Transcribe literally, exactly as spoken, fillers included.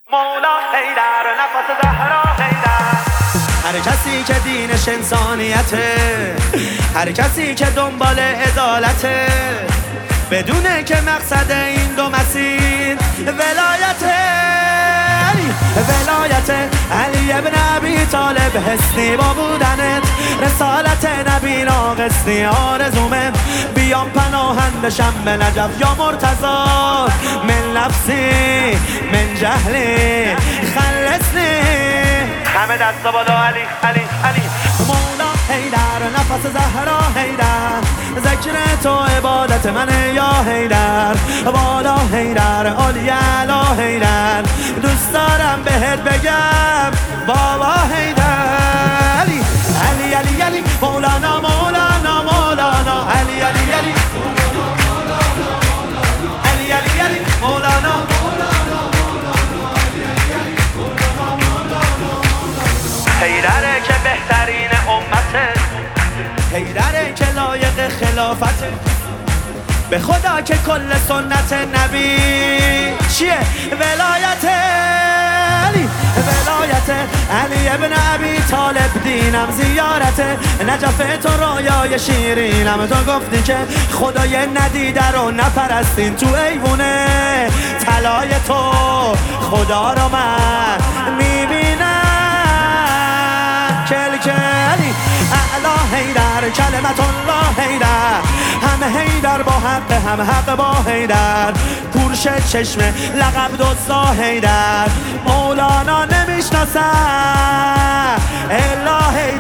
مولا حیدر نفس زهرا حیدر. هر کسی که دینش انسانیته، هر کسی که دنبال عدالته، بدونه که مقصد این دو مسیر ولایته. ولایت علی ابن ابی طالب، حسنی با بودنت، رسالت نبی ناقصنی آرزومه. بیام پناهندشم به نجف یا مرتضا، من نفسی من جهلی خلصنی. همه دست بالا علی علی علی. مولا حیدر نفس زهرا حیدر، ذکر تو عبادت منه یا حیدر. بالا حیدر علی علا حیدر، دوست دارم بهت بگم بابا حیدر. علی علی علی علی مولانا مولانا مولانا علی علی علی علی علی علی مولانا. حیدره که بهترین امته، حیدره که لایق خلافته. به خدا که کل سنت نبی چیه؟ ولایت علی، ولایت علی ابن ابی طالب. دینم زیارت نجف، تو رویای شیرینم. تو گفتی که خدای ندیده رو نپرستین، تو ایوونه طلای تو خدا رو من میبینم. کل کلی اعلا حیدر، کلمت الله حیدر، همه حیدر با حق، هم حق با حیدر. پورش چشمه لقب دزدا حیدر، مولانا نمیشناسه الا حیدر.